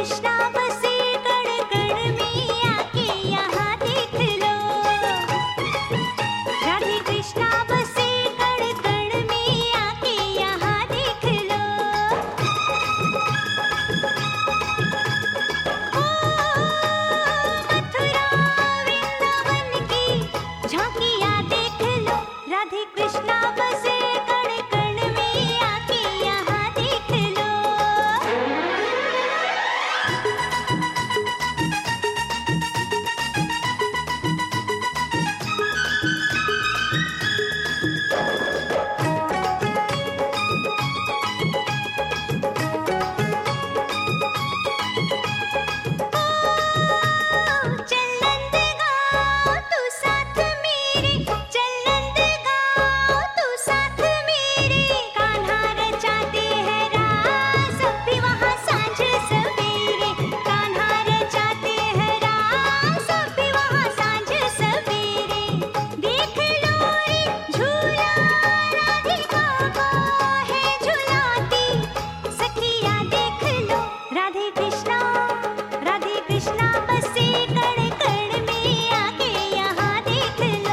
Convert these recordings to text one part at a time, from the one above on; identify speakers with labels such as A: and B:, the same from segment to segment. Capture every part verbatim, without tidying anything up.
A: कृष्णा बसे कण कण में आके यहाँ देख लो। राधे कृष्णा बसे कण कण में आके यहाँ देख लो। ओ मथुरा वृंदावन की झांकियाँ देख लो। राधे कृष्णा बसे कण कण में आके यहाँ देख लो। चल नंद गाओ तू साथ मेरे, चल नंद गाओ तू साथ मेरे। कान्हा रचाते हैं रास अब भी वहाँ सांझ सवेरे। कान्हा रचाते हैं रास अब भी वहाँ सांझ सवेरे। देख लो रे झूला राधिका को है झुलाती। सखिया देख लो राधे कृष्णा, राधे कृष्णा बसे कण कण में आके यहाँ देख लो।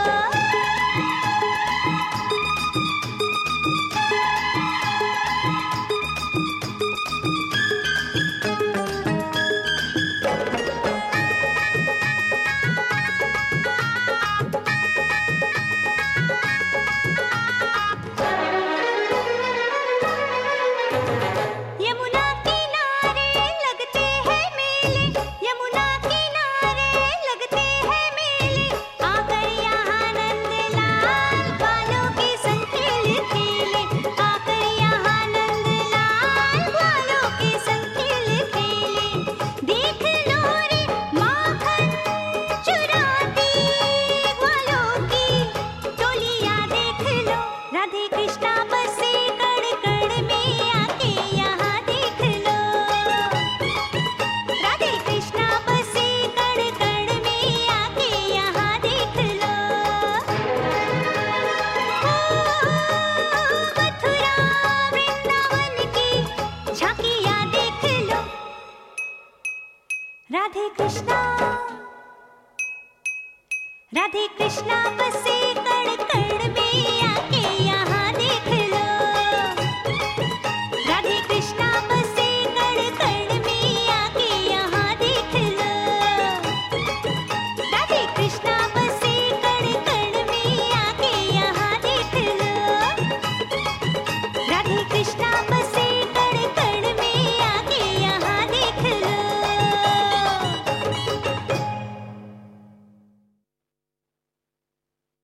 A: यमुना किनारे लगते हैं मेले, यमुना किनारे लगते हैं मेले। आकर यहाँ नंदलाल बालों के संग खेल खेले। आकर यहाँ नंदलाल बालों के संग खेल खेले। देख लो रे माखन चुराती ग्वालों की टोलियाँ देख लो। राधे कृष्णा बसे कण कण में आके यहाँ देख लो। राधे कृष्णा बसे कण कण में आके यहाँ देख लो। ओ मथुरा वृंदावन की झांकियाँ देख लो। राधे कृष्णा, राधे कृष्णा बसे